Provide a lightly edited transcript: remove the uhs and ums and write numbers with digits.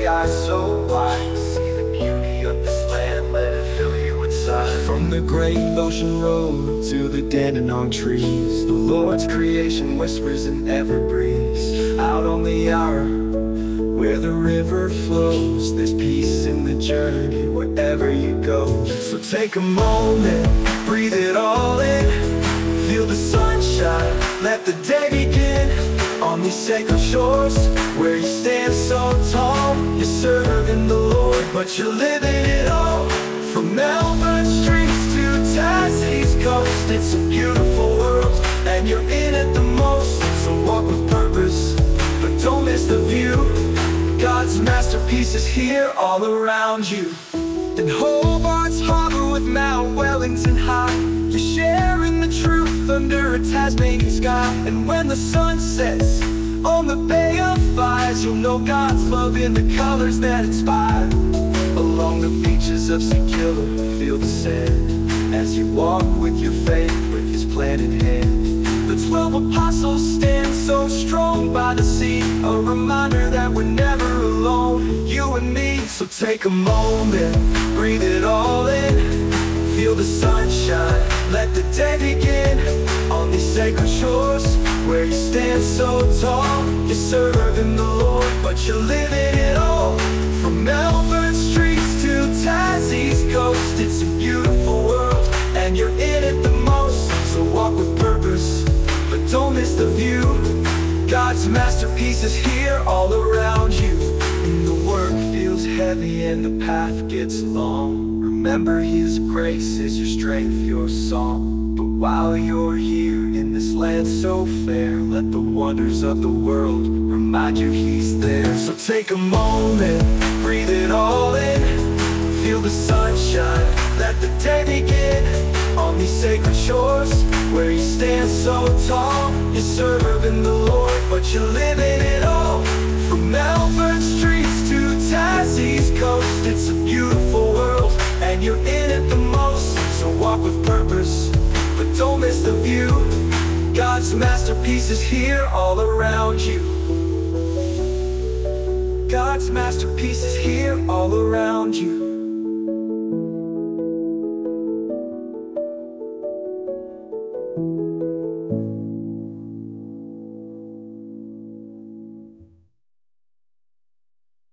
sky so wide. See the beauty of this land, let it fill you inside. From the great ocean road to the Dandenong trees, the Lord's creation whispers in every breeze. Out on the Yarra, where the river flows, there's peace in the journey wherever you go. So take a moment, breathe it all in, feel the sunshine, let the day begin. On these sacred shores, where you stand so tall, you're serving the Lord, but you're living it all. From Melbourne streets to Tassie's coast, it's a beautiful world, and you're in it the most. So walk with purpose, but don't miss the view. God's masterpiece is here all around you. In Hobart's harbor with Mount Wellington high, you're sharing the truth under a Tasmanian sky. And when the sun sets on the Bay of Fires, you'll know God's love in the colors that inspire. Along the beaches of St. Kilda, feel the sand as you walk with your faith, with His plan in hand. The 12 apostles stand so strong by the sea, a reminder that we're never alone, you and me. So take a moment, breathe it all in, feel the sunshine, let the day begin. On these sacred shores, where you stand so tall, you're serving the Lord, but you're living it all. From Melbourne streets to Tassie's coast, it's a beautiful world, and you're in it the most. So walk with purpose, but don't miss the view. God's masterpiece is here all around you. And the work feels heavy and the path gets long, remember His grace is your strength, your song. But while you're here in this land so fair, let the wonders of the world remind you He's there. So take a moment, breathe it all in, feel the sunshine, let the day begin. On these sacred shores, where you stand so tall, you're serving the Lord, but you're living it all. From Melbourne streets to Tassie's coast, it's a beautiful world, and you're in it the most. So walk with purpose, but don't miss the view. God's masterpiece is here all around you. God's masterpiece is here all around you.